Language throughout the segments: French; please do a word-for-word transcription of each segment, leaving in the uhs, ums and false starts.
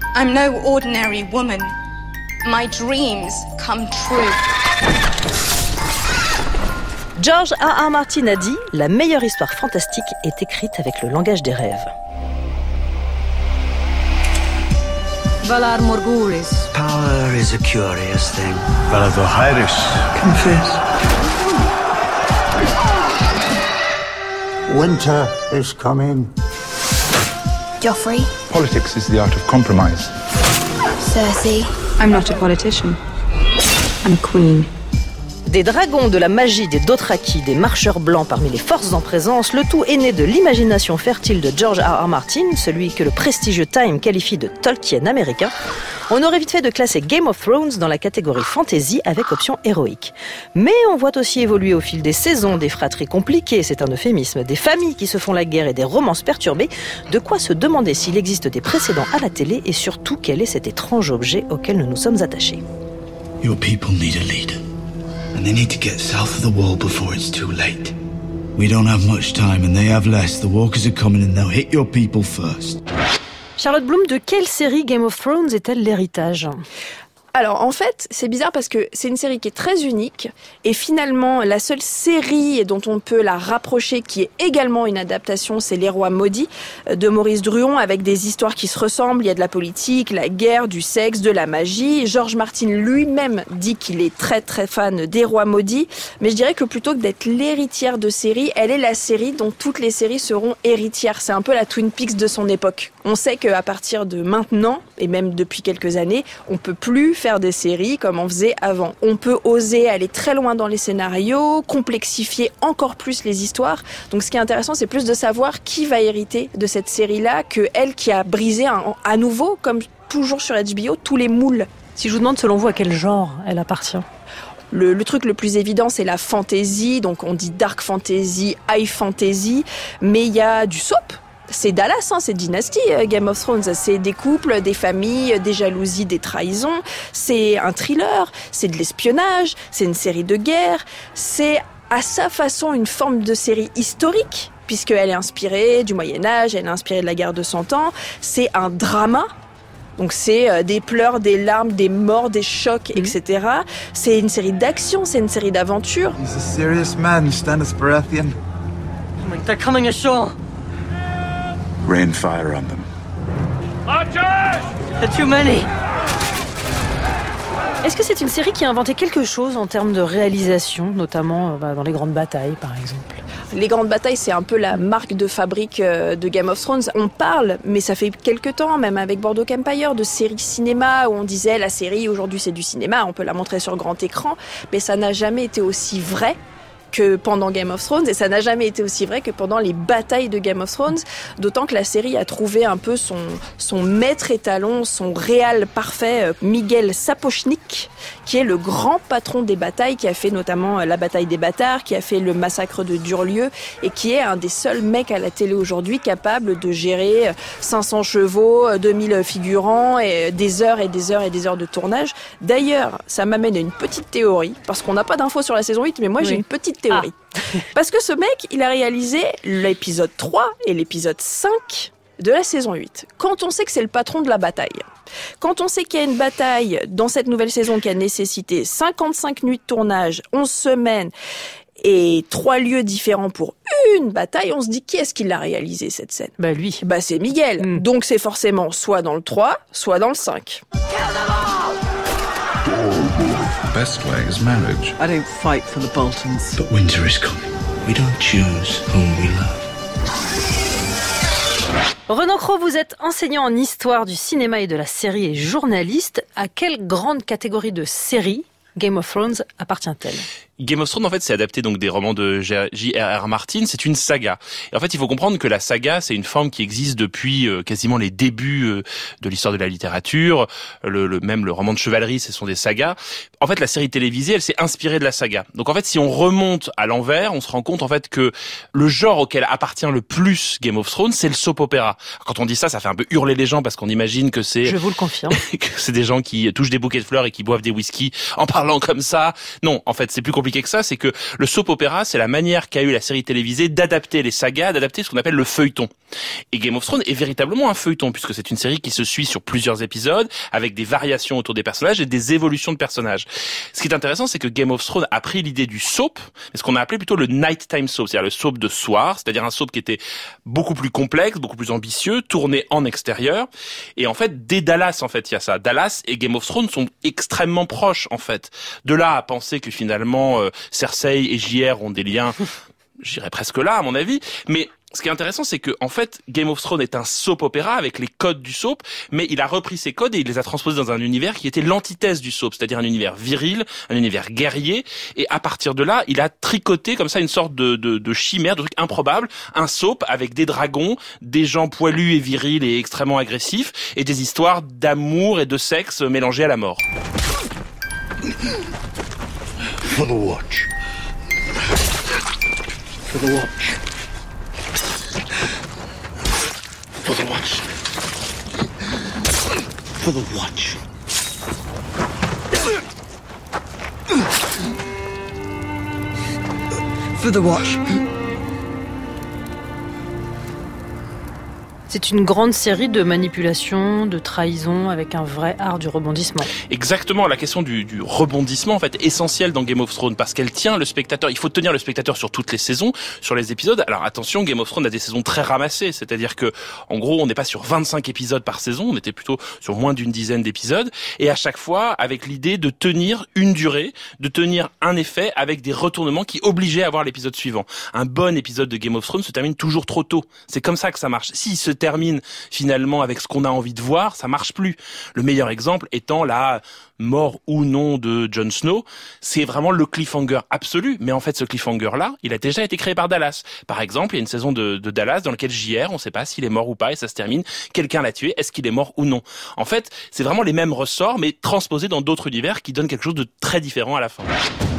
I'm no ordinary woman. My dreams come true. George R R. Martin a dit « La meilleure histoire fantastique est écrite avec le langage des rêves ». Valar Morghulis. Power is a curious thing. Valar Dohaeris. Confess. Winter is coming. Joffrey. Politics is the art of compromise. Cersei. I'm not a politician. I'm a queen. Des dragons, de la magie, des Dothraki, des marcheurs blancs parmi les forces en présence, le tout est né de l'imagination fertile de George R R. Martin, celui que le prestigieux Time qualifie de Tolkien américain. On aurait vite fait de classer Game of Thrones dans la catégorie fantasy avec option héroïque. Mais on voit aussi évoluer au fil des saisons des fratries compliquées, c'est un euphémisme, des familles qui se font la guerre et des romances perturbées, de quoi se demander s'il existe des précédents à la télé et surtout quel est cet étrange objet auquel nous nous sommes attachés. Your people need a leader. And they need to get south of the wall before it's too late. We don't have much time and they have less. The walkers are coming and they'll hit your people first. Charlotte Bloom, de quelle série Game of Thrones est-elle l'héritage ? Alors en fait, c'est bizarre parce que c'est une série qui est très unique et finalement la seule série dont on peut la rapprocher qui est également une adaptation, c'est Les Rois Maudits de Maurice Druon avec des histoires qui se ressemblent, il y a de la politique, la guerre, du sexe, de la magie. George Martin lui-même dit qu'il est très très fan des Rois Maudits, mais je dirais que plutôt que d'être l'héritière de série, elle est la série dont toutes les séries seront héritières. C'est un peu la Twin Peaks de son époque. On sait qu'à partir de maintenant, et même depuis quelques années, on peut plus faire des séries comme on faisait avant. On peut oser aller très loin dans les scénarios, complexifier encore plus les histoires. Donc ce qui est intéressant, c'est plus de savoir qui va hériter de cette série-là que elle qui a brisé un, à nouveau, comme toujours sur H B O, tous les moules. Si je vous demande selon vous à quel genre elle appartient ? Le, le truc le plus évident, c'est la fantasy. Donc on dit dark fantasy, high fantasy, mais il y a du soap. C'est Dallas, hein, c'est Dynasty, Game of Thrones. C'est des couples, des familles, des jalousies, des trahisons. C'est un thriller, c'est de l'espionnage, c'est une série de guerre. C'est à sa façon une forme de série historique, puisqu'elle est inspirée du Moyen-Âge, elle est inspirée de la guerre de Cent Ans. C'est un drama. Donc c'est des pleurs, des larmes, des morts, des chocs, et cetera. C'est une série d'action, c'est une série d'aventure. He's a serious man, Stannis Baratheon. They're coming ashore. Rain fire on them. There are too many. Est-ce que c'est une série qui a inventé quelque chose en termes de réalisation, notamment bah, dans les grandes batailles, par exemple ? Les grandes batailles, c'est un peu la marque de fabrique de Game of Thrones. On parle, mais ça fait quelques temps, même avec Boardwalk Empire, de séries cinéma où on disait la série, aujourd'hui c'est du cinéma, on peut la montrer sur grand écran, mais ça n'a jamais été aussi vrai que pendant Game of Thrones, et ça n'a jamais été aussi vrai que pendant les batailles de Game of Thrones, d'autant que la série a trouvé un peu son, son maître étalon, son réal parfait, Miguel Sapochnik, qui est le grand patron des batailles, qui a fait notamment la bataille des bâtards, qui a fait le massacre de Durlieu, et qui est un des seuls mecs à la télé aujourd'hui capable de gérer cinq cents chevaux, deux mille figurants, et des heures et des heures et des heures de tournage. D'ailleurs, ça m'amène à une petite théorie, parce qu'on n'a pas d'infos sur la saison huit, mais moi oui. j'ai une petite théorie. Ah. Parce que ce mec, il a réalisé l'épisode trois et l'épisode cinq de la saison huit. Quand on sait que c'est le patron de la bataille, quand on sait qu'il y a une bataille dans cette nouvelle saison qui a nécessité cinquante-cinq nuits de tournage, onze semaines et trois lieux différents pour une bataille, on se dit qui est-ce qui l'a réalisé cette scène ? Bah lui. Bah c'est Miguel. Mm. Donc c'est forcément soit dans le trois, soit dans le cinq. The best way is marriage. I don't fight for the Boltons. But winter is coming. We don't choose whom we love. Renan Cros, vous êtes enseignant en histoire du cinéma et de la série et journaliste. À quelle grande catégorie de séries Game of Thrones appartient-elle ? Game of Thrones, en fait, c'est adapté donc des romans de J R R. Martin. C'est une saga. Et en fait, il faut comprendre que la saga, c'est une forme qui existe depuis euh, quasiment les débuts euh, de l'histoire de la littérature. Le, le même le roman de chevalerie, ce sont des sagas. En fait, la série télévisée, elle s'est inspirée de la saga. Donc, en fait, si on remonte à l'envers, on se rend compte en fait que le genre auquel appartient le plus Game of Thrones, c'est le soap opera. Quand on dit ça, ça fait un peu hurler les gens parce qu'on imagine que c'est. Je vous le confirme. que c'est des gens qui touchent des bouquets de fleurs et qui boivent des whisky en parlant comme ça. Non, en fait, c'est plus compliqué compliqué que ça, c'est que le soap opéra, c'est la manière qu'a eu la série télévisée d'adapter les sagas, d'adapter ce qu'on appelle le feuilleton. Et Game of Thrones est véritablement un feuilleton, puisque c'est une série qui se suit sur plusieurs épisodes, avec des variations autour des personnages et des évolutions de personnages. Ce qui est intéressant, c'est que Game of Thrones a pris l'idée du soap, ce qu'on a appelé plutôt le nighttime soap, c'est-à-dire le soap de soir, c'est-à-dire un soap qui était beaucoup plus complexe, beaucoup plus ambitieux, tourné en extérieur. Et en fait, dès Dallas, en fait, il y a ça. Dallas et Game of Thrones sont extrêmement proches, en fait. De là à penser que finalement, euh, Cersei et J R ont des liens, j'irais presque là, à mon avis. Mais ce qui est intéressant, c'est que, en fait, Game of Thrones est un soap opéra avec les codes du soap, mais il a repris ces codes et il les a transposés dans un univers qui était l'antithèse du soap, c'est-à-dire un univers viril, un univers guerrier, et à partir de là, il a tricoté comme ça une sorte de, de, de chimère, de truc improbable, un soap avec des dragons, des gens poilus et virils et extrêmement agressifs, et des histoires d'amour et de sexe mélangées à la mort. For the watch. For the watch. For the watch. For the watch. For the watch. C'est une grande série de manipulations, de trahisons, avec un vrai art du rebondissement. Exactement, la question du, du rebondissement, en fait, est essentielle dans Game of Thrones, parce qu'elle tient le spectateur. Il faut tenir le spectateur sur toutes les saisons, sur les épisodes. Alors attention, Game of Thrones a des saisons très ramassées, c'est-à-dire que, en gros, on n'est pas sur vingt-cinq épisodes par saison, on était plutôt sur moins d'une dizaine d'épisodes, et à chaque fois, avec l'idée de tenir une durée, de tenir un effet, avec des retournements qui obligeaient à voir l'épisode suivant. Un bon épisode de Game of Thrones se termine toujours trop tôt. C'est comme ça que ça marche. S'il se termine finalement avec ce qu'on a envie de voir, ça marche plus. Le meilleur exemple étant la mort ou non de Jon Snow, c'est vraiment le cliffhanger absolu. Mais en fait, ce cliffhanger-là, il a déjà été créé par Dallas. Par exemple, il y a une saison de, de Dallas dans laquelle J R, on ne sait pas s'il est mort ou pas, et ça se termine, quelqu'un l'a tué, est-ce qu'il est mort ou non? En fait, c'est vraiment les mêmes ressorts, mais transposés dans d'autres univers qui donnent quelque chose de très différent à la fin.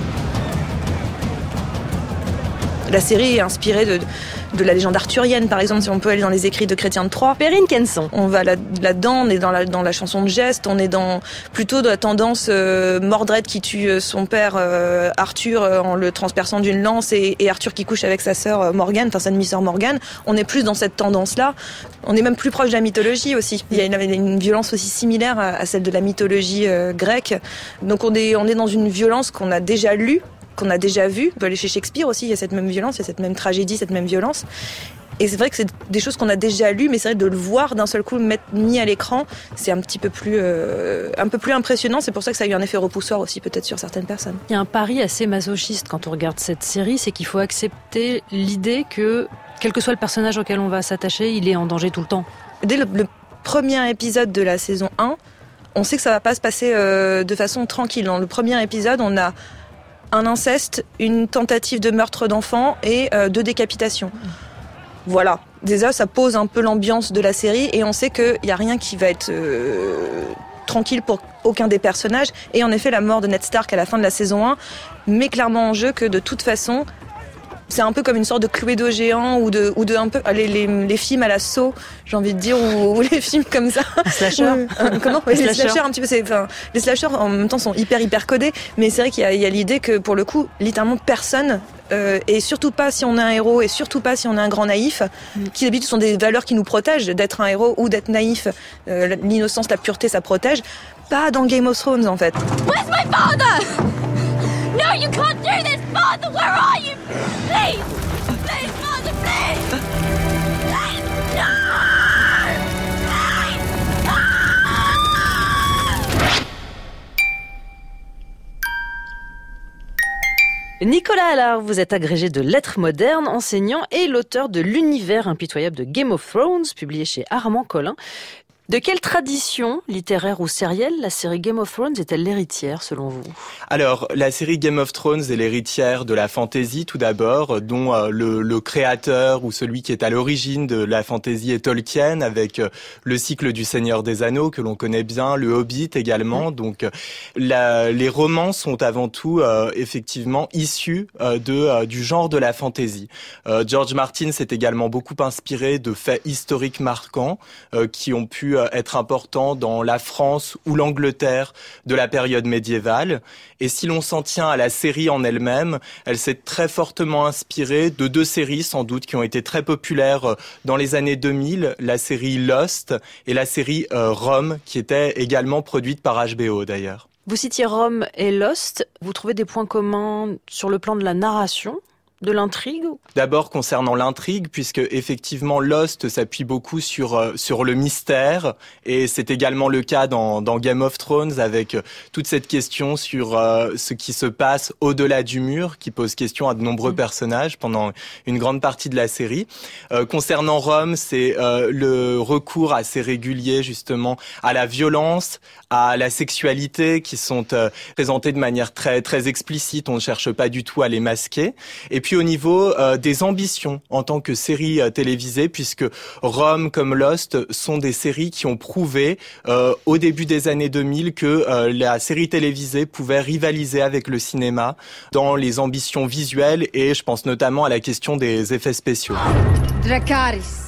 La série est inspirée de, de la légende arthurienne, par exemple, si on peut aller dans les écrits de Chrétien de Troyes. Perrine Kenson. On va là, là-dedans, on est dans la, dans la chanson de geste, on est dans plutôt de la tendance euh, Mordred qui tue son père euh, Arthur euh, en le transperçant d'une lance et, et Arthur qui couche avec sa sœur euh, Morgane, enfin sa demi-sœur Morgane. On est plus dans cette tendance-là. On est même plus proche de la mythologie aussi. Il y a une, une violence aussi similaire à, à celle de la mythologie euh, grecque. Donc on est, on est dans une violence qu'on a déjà lue, qu'on a déjà vu. On peut aller chez Shakespeare aussi, il y a cette même violence, il y a cette même tragédie, cette même violence. Et c'est vrai que c'est des choses qu'on a déjà lues, mais c'est vrai de le voir d'un seul coup mettre, mis à l'écran, c'est un petit peu plus, euh, un peu plus impressionnant. C'est pour ça que ça a eu un effet repoussoir aussi peut-être sur certaines personnes. Il y a un pari assez masochiste quand on regarde cette série, c'est qu'il faut accepter l'idée que, quel que soit le personnage auquel on va s'attacher, il est en danger tout le temps. Dès le, le premier épisode de la saison un, on sait que ça va pas se passer euh, de façon tranquille. Dans le premier épisode, on a un inceste, une tentative de meurtre d'enfant et euh, deux décapitations. Voilà. Déjà, ça pose un peu l'ambiance de la série et on sait qu'il n'y a rien qui va être euh, tranquille pour aucun des personnages. Et en effet, la mort de Ned Stark à la fin de la saison un met clairement en jeu que de toute façon, c'est un peu comme une sorte de Cluedo géant ou de, ou de un peu les, les, les films à la Saw, j'ai envie de dire, ou, ou les films comme ça. Les slashers. euh, comment les, les slashers un petit peu. C'est, enfin, les slashers en même temps sont hyper hyper codés, mais c'est vrai qu'il y a, il y a l'idée que pour le coup, littéralement personne. Euh, et surtout pas si on est un héros et surtout pas si on est un grand naïf, mm. qui d'habitude sont des valeurs qui nous protègent, d'être un héros ou d'être naïf. Euh, l'innocence, la pureté, ça protège. Pas dans Game of Thrones en fait. Where's my father? No, you can't do this, Father. Where are you? Please, please, Father, please. Please, no. Please, no. Nicolas Allard, vous êtes agrégé de lettres modernes, enseignant et l'auteur de L'univers impitoyable de Game of Thrones, publié chez Armand Collin. De quelle tradition, littéraire ou sérielle, la série Game of Thrones est-elle l'héritière, selon vous? Alors, la série Game of Thrones est l'héritière de la fantasy, tout d'abord, dont euh, le, le créateur ou celui qui est à l'origine de la fantasy est Tolkien, avec euh, le cycle du Seigneur des Anneaux, que l'on connaît bien, le Hobbit également. Mmh. Donc, euh, la, les romans sont avant tout, euh, effectivement, issus euh, de, euh, du genre de la fantasy. Euh, George Martin s'est également beaucoup inspiré de faits historiques marquants euh, qui ont pu être important dans la France ou l'Angleterre de la période médiévale. Et si l'on s'en tient à la série en elle-même, elle s'est très fortement inspirée de deux séries sans doute qui ont été très populaires dans les années deux mille, la série Lost et la série euh, Rome, qui était également produite par H B O d'ailleurs. Vous citiez Rome et Lost, vous trouvez des points communs sur le plan de la narration ? De l'intrigue ? D'abord concernant l'intrigue, puisque effectivement Lost s'appuie beaucoup sur euh, sur le mystère, et c'est également le cas dans dans Game of Thrones avec euh, toute cette question sur euh, ce qui se passe au-delà du mur, qui pose question à de nombreux mmh. personnages pendant une grande partie de la série. Euh, concernant Rome, c'est euh, le recours assez régulier justement à la violence, à la sexualité, qui sont euh, présentés de manière très très explicite. On ne cherche pas du tout à les masquer. Et puis Puis au niveau euh, des ambitions en tant que série euh, télévisée, puisque Rome comme Lost sont des séries qui ont prouvé euh, au début des années deux mille que euh, la série télévisée pouvait rivaliser avec le cinéma dans les ambitions visuelles, et je pense notamment à la question des effets spéciaux. Dracarys.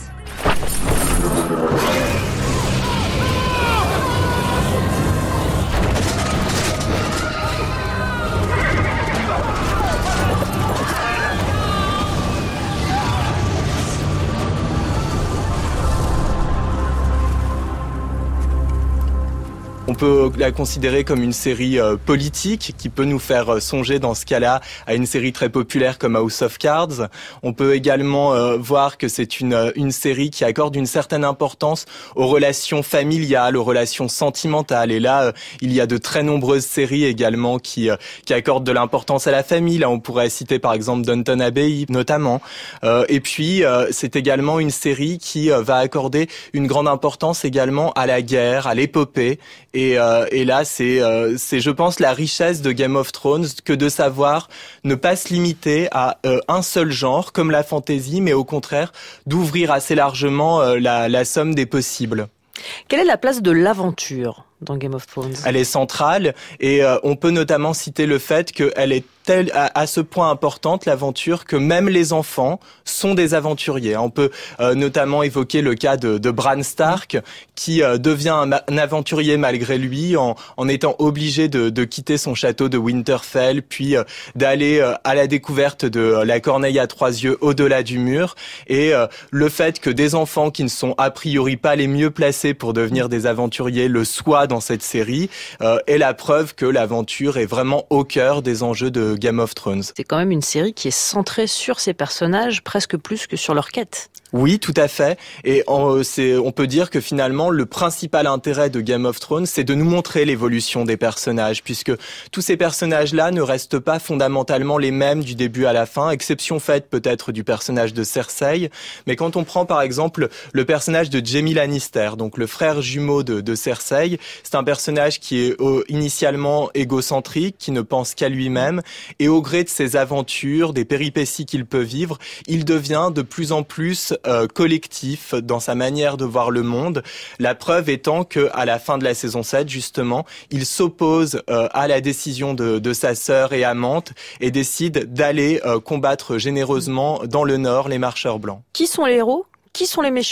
On peut la considérer comme une série euh, politique qui peut nous faire euh, songer dans ce cas-là à une série très populaire comme House of Cards. On peut également euh, voir que c'est une une série qui accorde une certaine importance aux relations familiales, aux relations sentimentales. Et là, euh, il y a de très nombreuses séries également qui euh, qui accordent de l'importance à la famille. Là, on pourrait citer par exemple Downton Abbey notamment. Euh, et puis, euh, c'est également une série qui euh, va accorder une grande importance également à la guerre, à l'épopée. Et, euh, et là, c'est, euh, c'est, je pense, la richesse de Game of Thrones que de savoir ne pas se limiter à euh, un seul genre, comme la fantasy, mais au contraire, d'ouvrir assez largement euh, la, la somme des possibles. Quelle est la place de l'aventure dans Game of Thrones ? Elle est centrale, et euh, on peut notamment citer le fait qu'elle est telle, à, à ce point importante, l'aventure, que même les enfants sont des aventuriers. On peut euh, notamment évoquer le cas de, de Bran Stark, qui euh, devient un, un aventurier malgré lui, en, en étant obligé de, de quitter son château de Winterfell, puis euh, d'aller euh, à la découverte de euh, la corneille à trois yeux au-delà du mur. Et euh, le fait que des enfants qui ne sont a priori pas les mieux placés pour devenir des aventuriers le soient dans cette série euh, est la preuve que l'aventure est vraiment au cœur des enjeux de Game of Thrones. C'est quand même une série qui est centrée sur ces personnages presque plus que sur leur quête. Oui, tout à fait. Et on, c'est, on peut dire que finalement, le principal intérêt de Game of Thrones, c'est de nous montrer l'évolution des personnages, puisque tous ces personnages-là ne restent pas fondamentalement les mêmes du début à la fin, exception faite peut-être du personnage de Cersei. Mais quand on prend par exemple le personnage de Jaime Lannister, donc le frère jumeau de, de Cersei, c'est un personnage qui est euh, initialement égocentrique, qui ne pense qu'à lui-même, et au gré de ses aventures, des péripéties qu'il peut vivre, il devient de plus en plus Euh, collectif dans sa manière de voir le monde. La preuve étant que à la fin de la saison sept, justement, il s'oppose euh, à la décision de, de sa sœur et amante et décide d'aller euh, combattre généreusement dans le nord les marcheurs blancs. Qui sont les héros ? Qui sont les méchants ?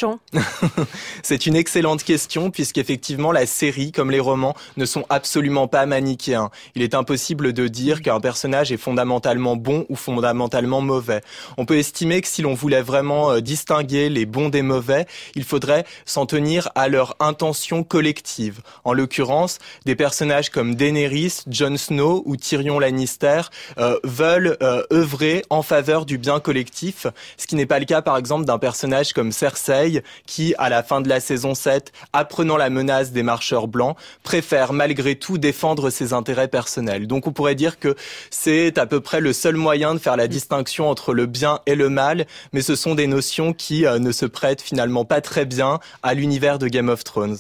C'est une excellente question, puisqu'effectivement la série, comme les romans, ne sont absolument pas manichéens. Il est impossible de dire qu'un personnage est fondamentalement bon ou fondamentalement mauvais. On peut estimer que si l'on voulait vraiment euh, distinguer les bons des mauvais, il faudrait s'en tenir à leur intention collective. En l'occurrence, des personnages comme Daenerys, Jon Snow ou Tyrion Lannister euh, veulent euh, œuvrer en faveur du bien collectif, ce qui n'est pas le cas par exemple d'un personnage comme Cersei, qui, à la fin de la saison sept, apprenant la menace des marcheurs blancs, préfère malgré tout défendre ses intérêts personnels. Donc on pourrait dire que c'est à peu près le seul moyen de faire la distinction entre le bien et le mal, mais ce sont des notions qui euh, ne se prêtent finalement pas très bien à l'univers de Game of Thrones.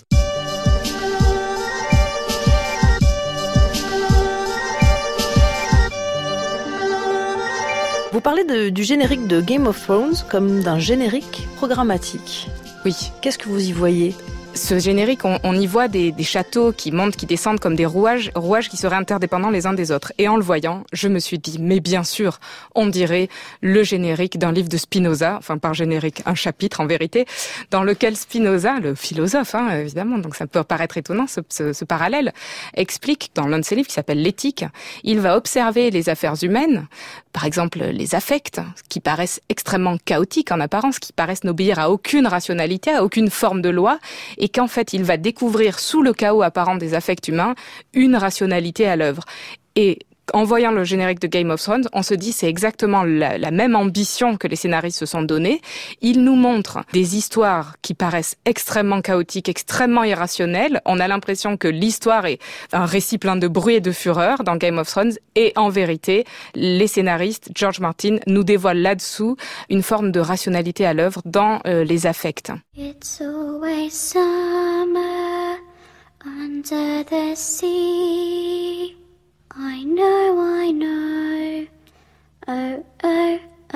Vous parlez de, du générique de Game of Thrones comme d'un générique programmatique. Oui. Qu'est-ce que vous y voyez ? Ce générique, on, on y voit des, des châteaux qui montent, qui descendent comme des rouages, rouages qui seraient interdépendants les uns des autres. Et en le voyant, je me suis dit, mais bien sûr, on dirait le générique d'un livre de Spinoza, enfin par générique, un chapitre en vérité, dans lequel Spinoza, le philosophe, hein, évidemment, donc ça peut paraître étonnant ce, ce, ce parallèle, explique dans l'un de ses livres qui s'appelle L'éthique, il va observer les affaires humaines, par exemple les affects, qui paraissent extrêmement chaotiques en apparence, qui paraissent n'obéir à aucune rationalité, à aucune forme de loi, et qu'en fait, il va découvrir sous le chaos apparent des affects humains une rationalité à l'œuvre. Et en voyant le générique de Game of Thrones, on se dit c'est exactement la, la même ambition que les scénaristes se sont donnés. Ils nous montrent des histoires qui paraissent extrêmement chaotiques, extrêmement irrationnelles. On a l'impression que l'histoire est un récit plein de bruit et de fureur dans Game of Thrones. Et en vérité, les scénaristes, George Martin, nous dévoilent là-dessous une forme de rationalité à l'œuvre dans euh, les affects. It's always summer under the sea. I know, I know, oh, oh,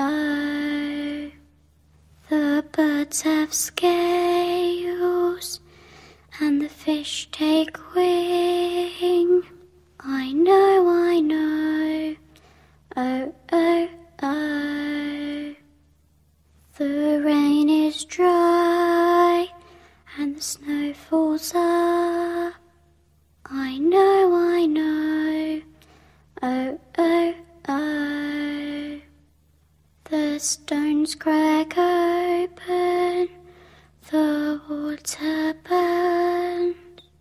oh. The birds have scales and the fish take wing. I know, I know, oh, oh, oh. The rain is dry and the snow falls up. I know, I know, oh, oh, oh. The stones crack open, the water burns,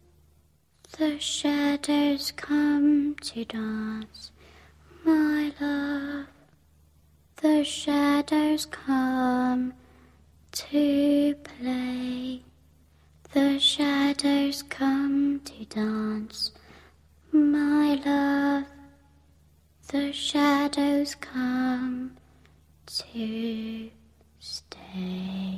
the shadows come to dance, my love. The shadows come to play. The shadows come to dance, my love. The shadows come to stay.